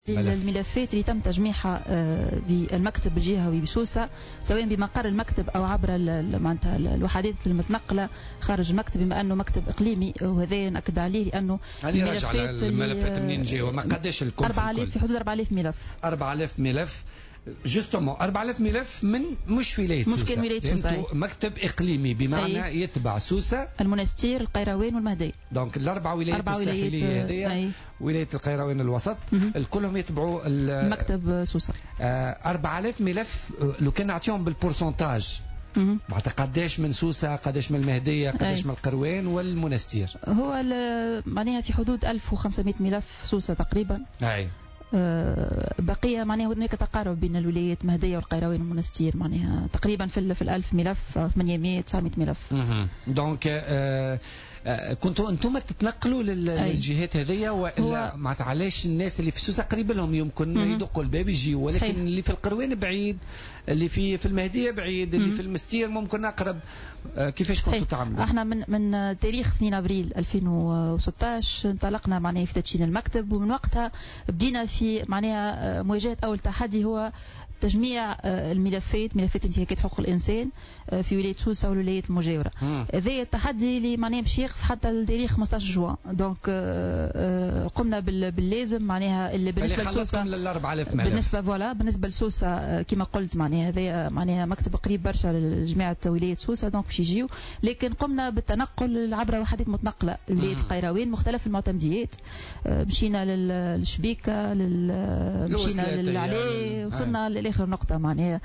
الملفات اللي تم تجميعها بالمكتب الجهوي بسوسة سواء بمقر المكتب أو عبر معناتها الوحدات المتنقلة خارج المكتب، بما أنه مكتب إقليمي، وهذا نأكد عليه لأنه الملفات منين جاوا؟ ما قداش الكل؟ 4000 في حدود 4000 ملف. 4000 ملف جوستومون 4000 ملف من مش ولاية سوسة، مش ولاية سوسة، مكتب إقليمي بمعنى يتبع سوسة، المنستير، القيروان والمهدية. دونك الأربع ولايات الساحلية هذه، ولاية القيروان الوسط الكلهم يتبعوا المكتب سوسة. 4000 ملف لو كان نعطيهم بالبورسنتاج معناتها قداش من سوسة، قداش من المهدية، قداش من القروان والمنستير؟ هو معناها في حدود 1500 ملف سوسة تقريبا. بقية معناها هناك تقارب بين الولايات مهدية والقيروان والمنستير، معناها تقريبا في 1000 ملف 800 900 ملف. دونك كنتوا انتم تتنقلوا للجهات هذيا والا معناتها علاش الناس اللي في سوسة قريب لهم يمكن يدقوا الباب يجيوا، ولكن صحيح. اللي في القروان بعيد، اللي في المهدية بعيد، اللي في المستير ممكن اقرب. كيفاش كنتوا تعملوا؟ احنا من تاريخ 2 ابريل 2016 انطلقنا معناها في تدشين المكتب، ومن وقتها بدينا في معناها مواجهة اول تحدي هو تجميع ملفات انتهاكات حقوق الانسان في ولايه سوسه والولايات المجاوره. هذا التحدي اللي معناها باش يقف حتى التاريخ 15 جوان. دونك قمنا باللازم معناها اللي بالنسبه لسوسه بالنسبه لسوسه كما قلت معناها هذا معناها مكتب قريب برشا لجماعه ولايه سوسه، دونك باش يجيو، لكن قمنا بالتنقل عبر وحدات متنقله ولايه القيروان مختلف المعتمديات. مشينا للشبيكه مشينا للعلي، وصلنا اخر نقطه معناها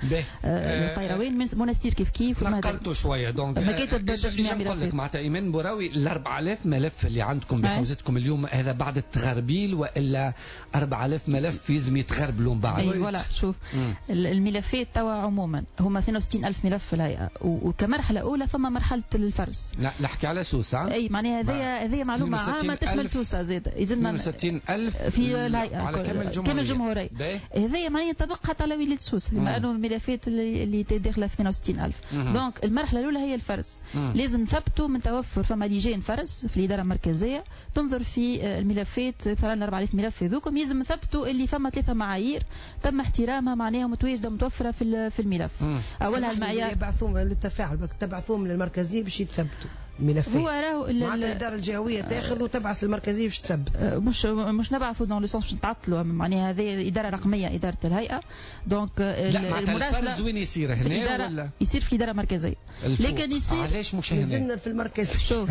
القيروان منستير كيف نقلتوا شويه. دونك مكاتب تجميع نقول لك معناتها ايمان بوراوي ال 4000 ملف اللي عندكم بحوزتكم اليوم هذا بعد التغربيل والا 4000 ملف لازم يتغربلوا من بعد؟ اي فوالا شوف الملفات توا عموما هما 62000 ملف في الهيئه، وكمرحله اولى ثم مرحله الفرز. لا نحكي على سوسه. اي معناها هذه معلومه عامه تشمل سوسه زاد يلزمنا 62000 في الهيئه على كامل الجمهوريه. هذه معناها ينطبق حتى على ولايه سوسه بما انه الملفات اللي داخله 62000. دونك المرحله الاولى هي الفرز. لازم نثبتوا من توفر فما لجان فرز في الاداره المركزيه تنظر في الملفات، مثلا 4000 ملف هذوكم لازم نثبتوا اللي فما 3 معايير تم احترامها معناها متواجده متوفره في الملف. اولها المعيار يبعثوهم للتفاعل، تبعثوهم للمركزيه باش يتثبتوا الملفات. هو راهو الاداره الجهويه تاخذ وتبعث للمركزيه باش تثبت. مش نبعثوا دون لو سونس نتعطلوا معناها هذه اداره رقميه اداره الهيئه. دونك الفرز وين يصير هنا ولا يصير في الاداره المركزيه؟ لكن يصير علاش مش هنا؟ نزلنا في المركز. شوف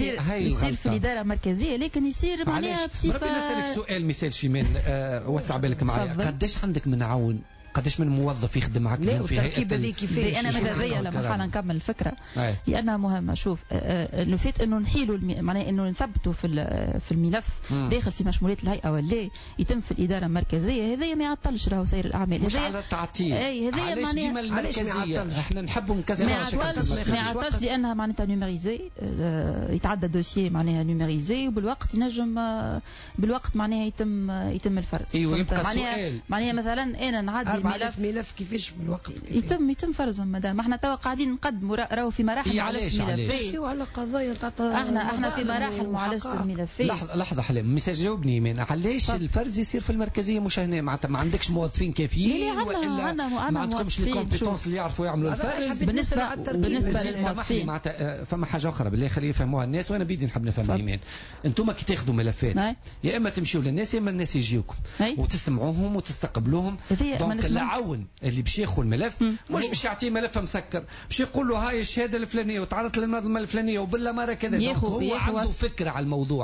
يصير في الاداره المركزيه، لكن يصير معناها بصفه. ربي نسالك سؤال مثال شيمان وسع بالك معايا، قداش عندك من عون؟ قداش من موظف يخدم معك في هيئه؟ انا ماذا بيا لما حالا نكمل الفكره لانها مهمه. شوف لو فات انه نحيلوا معناها انه نثبتوا في الملف داخل في مشمولات الهيئه ولا يتم في الاداره المركزيه، هذا ما يعطلش راهو سير الاعمال. مش على التعطيل. علاش ديما المركزيه احنا نحبوا نكسروا ما يعطلش لانها معناتها نيميريزي، يتعدى دوسيي معناها نيميريزي، وبالوقت ينجم بالوقت معناها يتم الفرز. يبقى سؤال معناها مثلا انا نعدي 4000 ملف كيفاش بالوقت يتم فرزهم مدام احنا توا قاعدين نقدموا راهو في مراحل معالجه الملفات وعلى قضايا تاع احنا في مراحل معالجه الملفات. لحظه حلم مش جاوبني ايمان، علاش الفرز يصير في المركزيه مش هنا؟ معناتها ما عندكش موظفين كافيين ولا ما عندكمش لي كومبيتونس اللي يعرفوا يعملوا الفرز؟ بالنسبه للموظفين معناتها فما حاجه اخرى بالله خليه يفهموها الناس، وانا بيدي نحب نفهم ايمان. انتم كي تاخذوا ملفات يا اما تمشيوا للناس يا اما الناس يجيوكم وتسمعوهم وتستقبلوهم. دونك العون اللي باش ياخذ الملف مش باش يعطيه ملف مسكر، باش يقول له هاي الشهاده الفلانيه وتعرضت للمنظمه الفلانيه وبالله مره كذا. هو عنده فكره على الموضوع،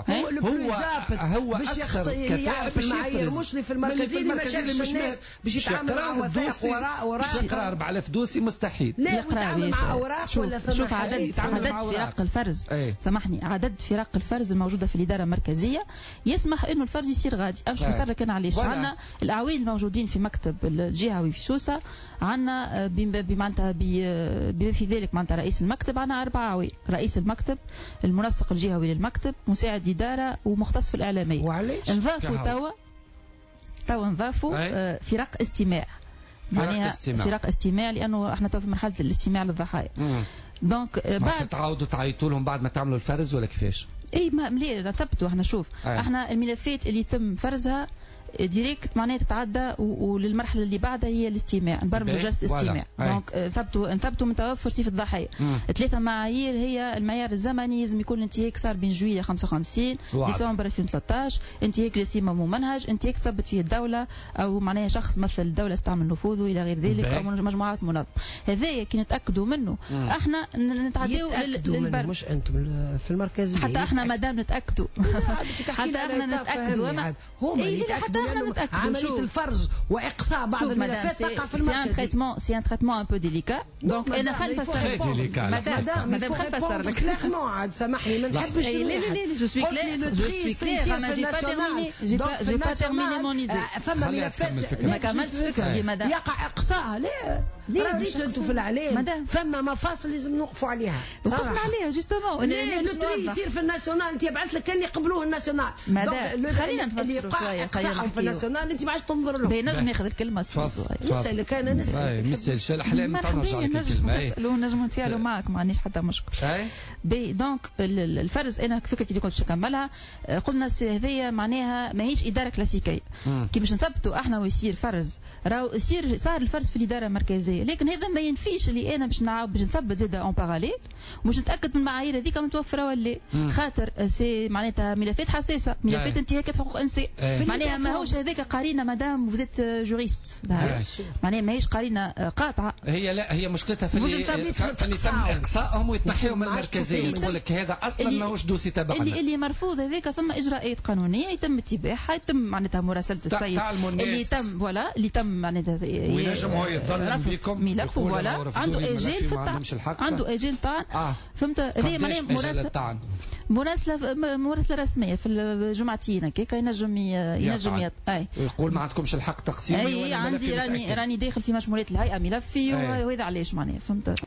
هو باش اكثر يعرف المعايير مش اللي في المركزيه اللي ما شافش الناس باش يتعامل مع وثائق وراء يقرا 4000 دوسي مستحيل. لا يتعامل مع اوراق ولا شوف عدد فرق الفرز. سامحني، عدد فرق الفرز الموجوده في الاداره المركزيه يسمح انه الفرز يصير غادي. امش بصرك انا علاش عندنا الاعوان الموجودين في مكتب الجهوي في سوسه، عندنا بمعناتها بما في ذلك معناتها رئيس المكتب، عندنا 4 عوان: رئيس المكتب، المنسق الجهوي للمكتب، مساعد اداره، ومختص في الاعلاميه. نضافوا توا نضافوا فرق استماع. معناها فرق استماع لانه احنا تو في مرحله الاستماع للضحايا. دونك بعد تعاودوا تعيطوا لهم بعد ما تعملوا الفرز ولا كيفاش؟ اي ما ملي ثبتوا احنا. شوف احنا الملفات اللي تم فرزها ديريكت معناها تتعدى وللمرحله اللي بعدها هي الاستماع، نبرمجوا جلسه استماع. دونك نثبتوا من توفر صفه الضحيه. 3 معايير هي المعيار الزمني، لازم يكون الانتهاك صار بين جويلية 55 ديسمبر 2013، انتهاك جسيمه ممنهج، انتهاك تثبت فيه الدوله او معناها شخص مثل الدوله استعمل نفوذه الى غير ذلك او مجموعات منظمه. هذايا كي نتاكدوا منه احنا نتعداو للبر، مش انتم في المركزيه حتى احنا مادام نتاكدوا حتى احنا نتاكدوا هما اللي يتاكدوا عمليه الفرج واقصاء بعض الملفات تقع في المركزيه. سي ان تريتمون ان بو ديليكا. دونك انا خلينا نفسر مادام خلينا نفسر لك كليرمون. عاد سامحني ما نحبش لا جو سوي كلير ما جي با تيرميني مون ايدي. فما ملفات ما كملتش فكرتي مدام يقع اقصاء. لا ريت انتم في الاعلام فما مفاصل لازم نوقفوا عليها. وقفنا عليها جوستومون. لو تري يصير في الناسيونال انت يبعث لك كان يقبلوه الناسيونال. خلينا نفسروا شويه. اقصاهم في الناسيونال انت ما عادش تنظر له. بينجم ناخذ الكلمه نسالك انا نسال شو الاحلام تاعنا نرجع لك الكلمه. نسالوا نجموا نتفاعلوا معك ما عنديش حتى مشكل. دونك الفرز انا فكرتي اللي كنت نكملها قلنا هذيا معناها ماهيش اداره كلاسيكيه كي باش نثبتوا احنا ويصير فرز راهو يصير صار الفرز في الاداره المركزيه، لكن هذا ما ينفيش اللي انا باش نعاود باش نثبت زاده اون باراليل ومش نتاكد من المعايير هذيك متوفره ولا خاطر سي معناتها ملفات حساسه، ملفات انتهاكات حقوق انسان. معناها ماهوش هذاك قرينه مدام فوزيت جوريست معناها ماهيش قرينه قاطعه. هي لا هي مشكلتها في اللي تم اقصائهم ويطيحوا من المركزيه. تقول لك هذا اصلا ماهوش دوسي تبعنا اللي مرفوض هذاك. فما اجراءات قانونيه يتم اتباعها، يتم معناتها مراسله السيد اللي تم اللي تم معناتها وينجم هو يتظلم بكم ملف ولا عنده اجال في الطعن، عنده اجال طعن. فهمت؟ هذه معناها مراسله رسميه في الجمعتين هكاك ينجم يقول ما عندكمش الحق تقسيم. عندي راني داخل في مشمولات الهيئه ملفي وهذا علاش معناها. فهمت؟